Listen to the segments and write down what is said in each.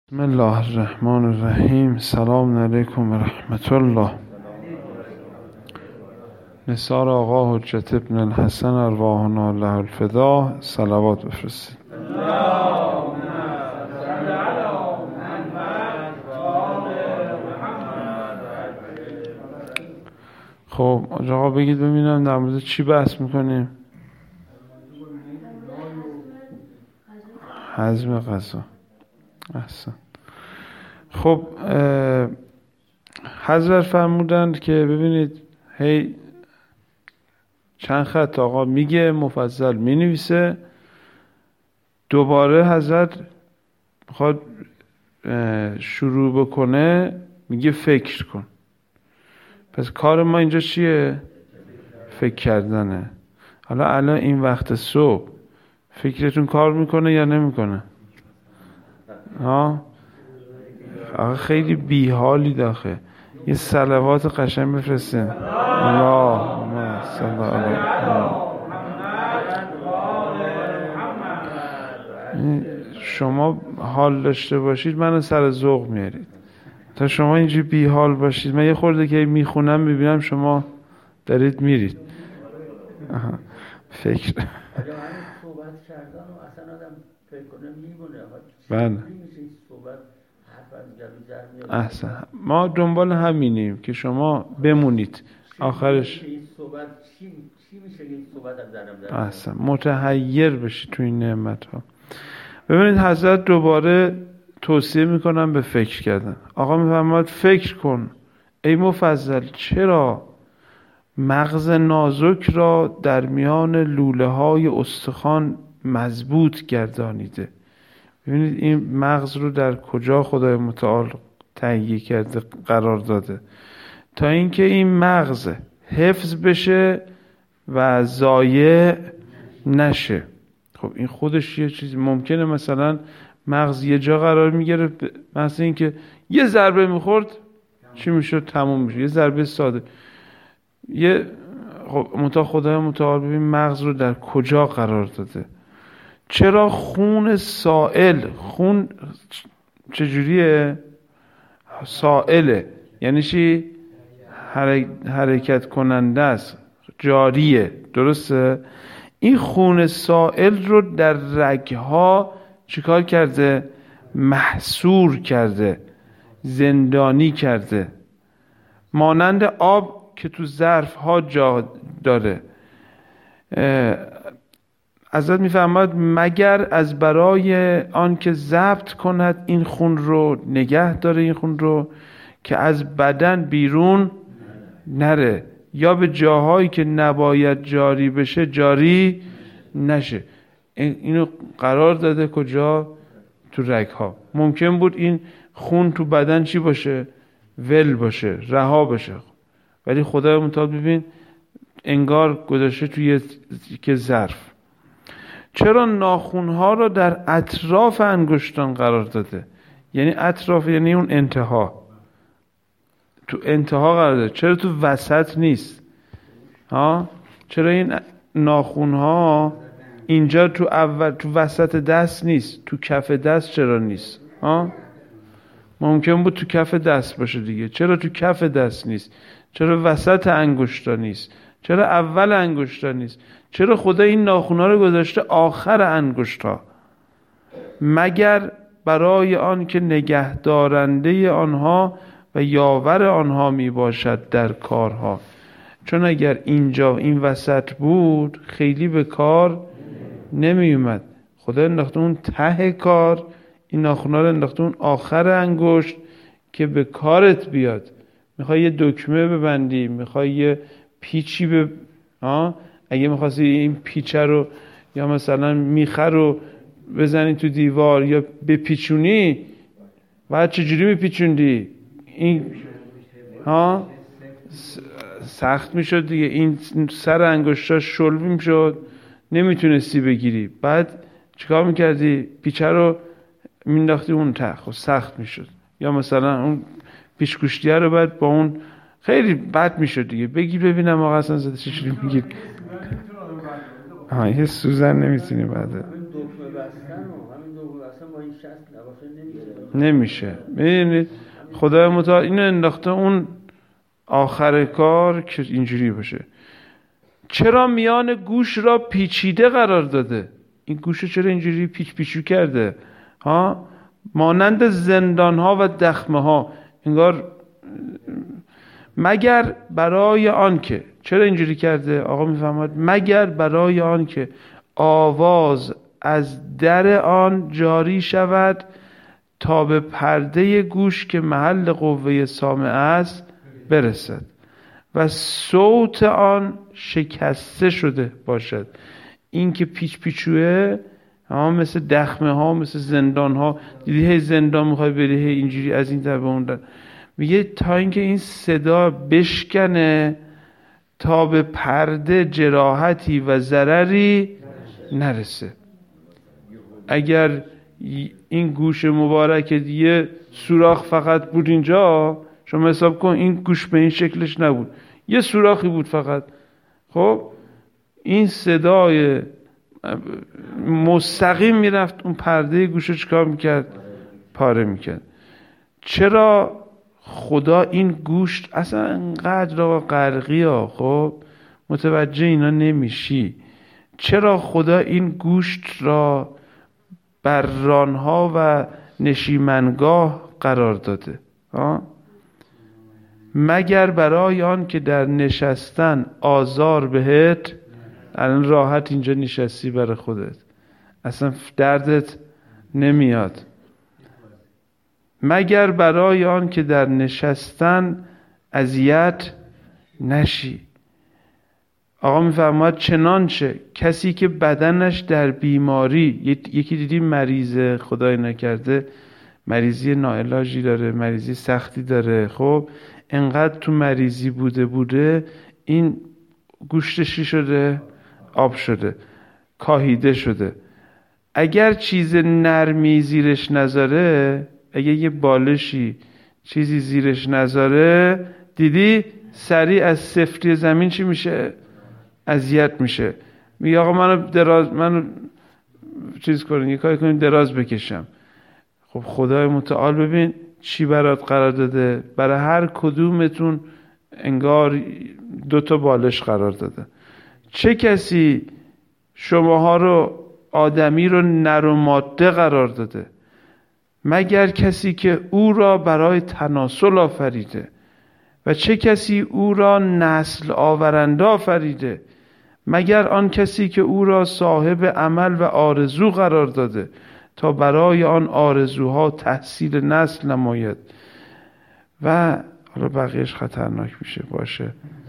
بسم الله الرحمن الرحیم. سلام علیکم و رحمت الله. نثار آقا حجت ابن الحسن ارواحنا له الفدا صلوات بفرستید. خب آقا بگید ببینم در مورد چی بحث میکنیم؟ هضم غذا. احسن. خب حضرت فرمودند که ببینید هی چند خط آقا میگه، مفصل مینویسه، دوباره حضرت میخواد شروع بکنه میگه فکر کن. پس کار ما اینجا چیه؟ فکر کردنه. حالا الان این وقت صبح فکرتون کار میکنه یا نمیکنه؟ آقا خیلی بیحالی داخل. یه صلوات قشنگ بفرستین. اللهم صل علی محمد. شما حال داشته باشید منو سر ذوق میارید. تا شما اینجوری بیحال باشید من یه خورده که میخونم میبینم شما دارید میرید. فکر صحبت کردن و اصلا آدم فکر کنه میمونه. بله. احسن. ما دنبال همینیم که شما بمونید آخرش. این صحبت چی میشه این صحبت از درم؟ احسن. متحیر بشید تو این نعمت ها. ببینید حضرت دوباره توصیه میکنم به فکر کردن. آقا میفرماید فکر کن ای مفضل، چرا مغز نازک را در میان لوله های استخوان مضبوط گردانیده. ببینید این مغز رو در کجا خدای متعال تهیه کرده قرار داده تا اینکه این مغز حفظ بشه و ضایع نشه. خب این خودش یه چیزی ممکنه مثلا مغز یه جا قرار میگیره، مثلا اینکه یه ضربه میخورد چی میشد؟ تموم میشه. یه ضربه ساده. خب خدای متعال ببین مغز رو در کجا قرار داده. چرا خون سائل، خون چجوریه؟ سائله، یعنی چی؟ حرکت کننده است، جاریه، درسته؟ این خون سائل رو در رگها چیکار کرده؟ محصور کرده، زندانی کرده، مانند آب که تو ظرف ها جا داره. حضرت میفرماید مگر از برای آن که ضبط کند این خون رو، نگه داره این خون رو که از بدن بیرون نره یا به جاهایی که نباید جاری بشه جاری نشه. اینو قرار داده کجا؟ تو رگها. ممکن بود این خون تو بدن چی باشه؟ ول باشه، رها بشه، ولی خدای متعال ببین انگار گذاشته توی که ظرف. چرا ناخونها را در اطراف انگشتان قرار داده؟ یعنی اطراف یعنی اون انتها، تو انتها قرار داده. چرا تو وسط نیست؟ چرا این ناخونها اینجا تو اول تو وسط دست نیست؟ تو کف دست چرا نیست؟ ممکن بود تو کف دست باشه دیگه. چرا تو کف دست نیست؟ چرا وسط انگشتا نیست؟ چرا اول انگشتا نیست؟ چرا خدا این ناخونا رو گذاشته آخر انگشتا؟ مگر برای آن که نگه دارنده آنها و یاور آنها می باشد در کارها. چون اگر اینجا این وسط بود خیلی به کار نمی اومد. خدا انداخته اون ته کار، این ناخونا رو انداخته اون آخر انگشت که به کارت بیاد. میخوای یه دکمه ببندی، میخوای یه پیچی اگه میخواستی این پیچه رو یا مثلا میخه رو بزنی تو دیوار یا بپیچونی، بعد چجوری میپیچوندی؟ این سخت میشد دیگه. این سر انگشتا شلوغ میشد، نمیتونستی بگیری. بعد چیکار میکردی؟ پیچه رو مینداختی اون ته، خب سخت میشد. یا مثلا اون پیچگوشتیه رو بعد با اون خیلی بد میشد دیگه. بگی ببینم آقا اصلا زده چجوری میگی؟ یه سوزن نمیتونی بعد. همین دکمه بستن و همین دکمه بستن ما این 60 نباشه نمیشه. ببینید خدای متعال اینو انداخته اون آخر کار که اینجوری باشه. چرا میان گوش را پیچیده قرار داده؟ این گوشو چرا اینجوری پیچو کرده؟ ها، مانند زندان ها و دخمه ها، انگار مگر برای آن که، چرا اینجوری کرده آقا میفهمد؟ مگر برای آن که آواز از در آن جاری شود تا به پرده گوش که محل قوه سامع است برسد و صوت آن شکسته شده باشد. این که پیچ پیچوه مثل دخمه ها، مثل زندان ها، دیدی هی زندان میخوای بری هی اینجوری از این در به اون در، میگه تا اینکه این صدا بشکنه تا به پرده جراحتی و ضرری نرسه. اگر این گوش مبارک یه سوراخ فقط بود اینجا، شما حساب کن این گوش به این شکلش نبود، یه سوراخی بود فقط، خب این صدای مستقیم میرفت اون پرده گوشو چیکار میکرد؟ پاره میکرد. چرا خدا این گوشت اصلا انقدر را غرقی ها، خب متوجه اینا نمیشی، چرا خدا این گوشت را بر رانها و نشیمنگاه قرار داده؟ مگر برای آن که در نشستن آزار بهت، الان راحت اینجا نشستی برای خودت، اصلا دردت نمیاد، مگر برای آن که در نشستن اذیت نشی. آقا میفرماید چنانچه کسی که بدنش در بیماری، یکی دیدی مریض خدای نکرده مریضی ناعلاجی داره، مریضی سختی داره، خب انقدر تو مریضی بوده این گوشتشی شده آب شده، کاهیده شده. اگر چیز نرمی زیرش نذاره، اگه یه بالشی چیزی زیرش نذاره، دیدی سریع از سفتی زمین چی میشه؟ اذیت میشه. میگه آقا منو چیز کنین، یه کاری کنین دراز بکشم. خب خدای متعال ببین چی برات قرار داده، برای هر کدومتون انگار 2 بالش قرار داده. چه کسی شماها رو، آدمی رو نر و ماده قرار داده؟ مگر کسی که او را برای تناسل آفریده. و چه کسی او را نسل آورنده آفریده؟ مگر آن کسی که او را صاحب عمل و آرزو قرار داده تا برای آن آرزوها تحصیل نسل نماید. و حالا بقیهش خطرناک میشه باشه،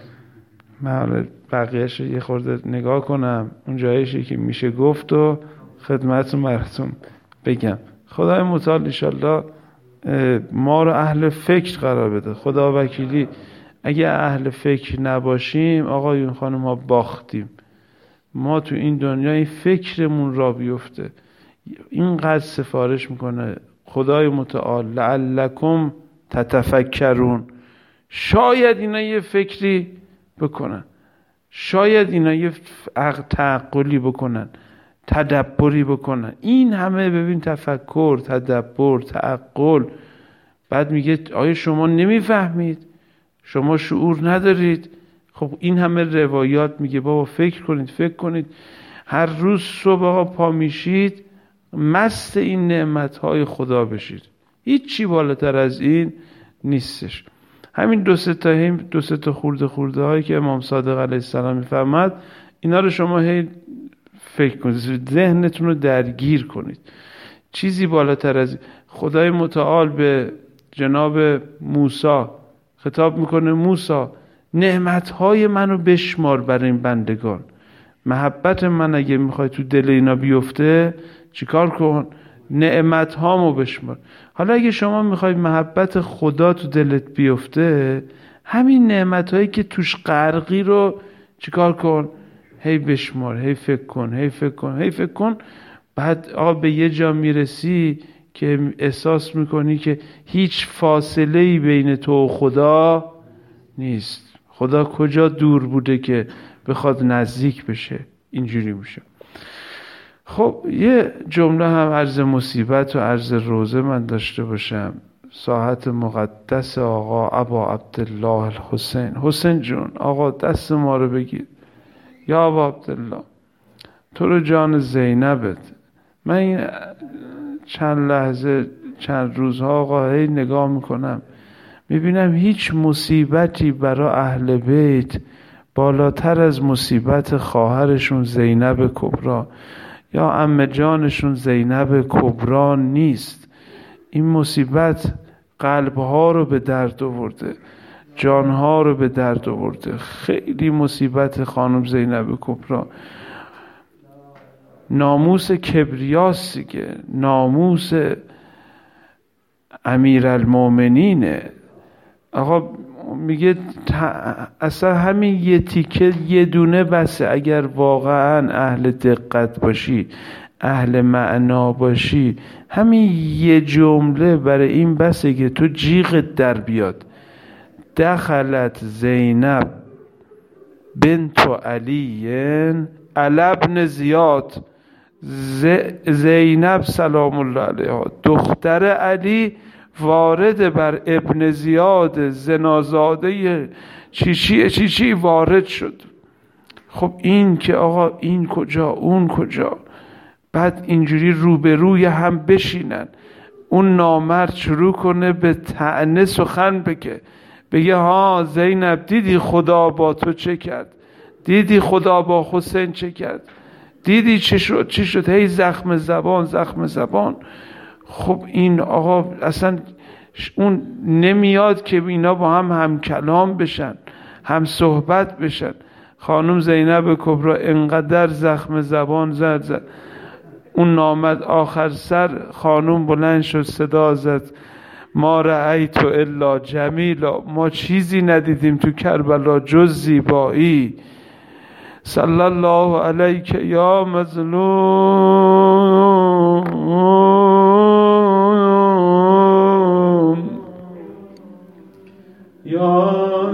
من حالا بقیهش یه خورده نگاه کنم، اون جایشی که میشه گفت و خدمتتون براتون بگم. خدای متعال انشالله ما رو اهل فکر قرار بده. خدا وکیلی اگه اهل فکر نباشیم آقایون خانم ها باختیم. ما تو این دنیای فکرمون را بیفته. اینقدر سفارش میکنه خدای متعال لعلکم تتفکرون، شاید اینا یه فکری بکنن، شاید اینا یه تعقلی بکنن، تدبری بکنن. این همه ببین تفکر، تدبر، تعقل، بعد میگه آیا شما نمیفهمید؟ شما شعور ندارید؟ خب این همه روایات میگه بابا فکر کنید، فکر کنید. هر روز صبح آقا پا میشید مست این نعمتهای خدا بشید. هیچی بالاتر از این نیستش. همین دو سه تا خورده هایی که امام صادق علیه السلام میفرماد، اینا رو شما هی فکر کنید، ذهنتون رو درگیر کنید. چیزی بالاتر از خدای متعال به جناب موسی خطاب میکنه، موسی نعمتهای منو بشمار برای این بندگان. محبت من اگه میخوای تو دل اینا بیفته چیکار کن؟ نعمتهامو بشمار. حالا اگه شما میخوای محبت خدا تو دلت بیفته، همین نعمتهایی که توش غرقی رو چیکار کن؟ هی بشمار، هی فکر کن، هی فکر کن، هی فکر کن. بعد به یه جا میرسی که احساس میکنی که هیچ فاصله‌ای بین تو و خدا نیست. خدا کجا دور بوده که بخواد نزدیک بشه؟ اینجوری میشه. خب یه جمله هم عرض مصیبت و عرض روزه من داشته باشم. ساحت مقدس آقا ابا عبدالله الحسین. حسین جون آقا دست ما رو بگیر. یا ابا عبدالله تو رو جان زینبت. من این چند لحظه چند روزها آقا هی نگاه میکنم میبینم هیچ مصیبتی برای اهل بیت بالاتر از مصیبت خواهرشون زینب کبری یا عمه جانشون زینب کبری نیست. این مصیبت قلبها رو به درد آورده، جانها رو به درد آورده. خیلی مصیبت خانم زینب کبری. ناموس کبریاست دیگه، ناموس امیرالمومنینه. آقا میگه اصلا همین یه تیکه یه دونه بسه. اگر واقعا اهل دقت باشی، اهل معنا باشی، همین یه جمله برای این بسه که تو جیغت در بیاد. دخلت زینب بنت علی علی ابن زیاد. زینب سلام الله علیها دختر علی وارد بر ابن زیاد زنازاده چیچی وارد شد. خب این که آقا این کجا اون کجا، بعد اینجوری روبروی هم بشینن. اون نامرد شروع کنه به طعنه سخن بگه ها زینب دیدی خدا با تو چه کرد، دیدی خدا با حسین چه کرد، دیدی چی شد هی زخم زبان. خب این آقا اصلا اون نمیاد که اینا با هم کلام بشن، هم صحبت بشن. خانم زینب کبری انقدر زخم زبان زد اون نامد آخر سر خانم بلند شد صدا زد ما رأیت الا جمیلا، ما چیزی ندیدیم تو کربلا جز زیبایی. صلی الله علیک یا مظلوم یا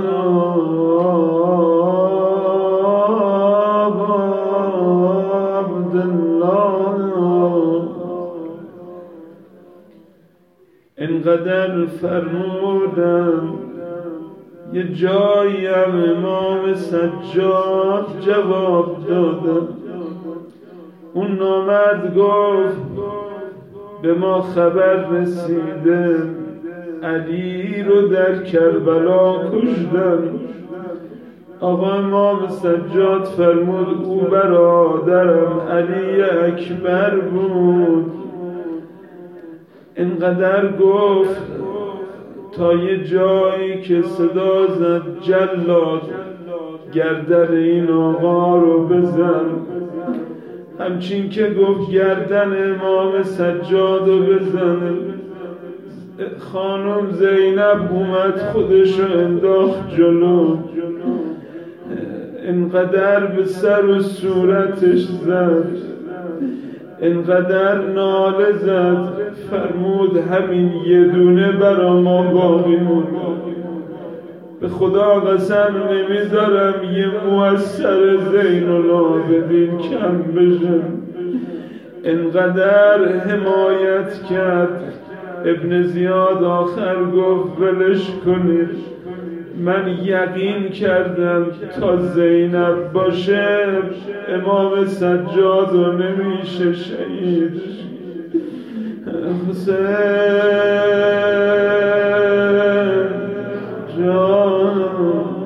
اینقدر فرمودم یه جایم امام سجاد جواب دادم. اون نامرد گفت به ما خبر رسیده علی رو در کربلا کشتن. آقا امام سجاد فرمود او برادرم علی اکبر بود. اینقدر گفت تا یه جایی که صدا زد جلاد گردن این آقا رو بزن. همچین که گفت گردن امام سجاد رو بزن، خانم زینب اومد خودشو انداخت جلو. اینقدر به سر و صورتش زد، اینقدر ناله زد، فرمود همین یه دونه برا ما باقی مونده. به خدا قسم نمیذارم یه موثر زین العابدین کم بشه. اینقدر حمایت کرد. ابن زیاد آخر گفت ولش کنید، من یقین کردم تا زینب باشه امام سجاد رو نمیشه شهید. حسین جان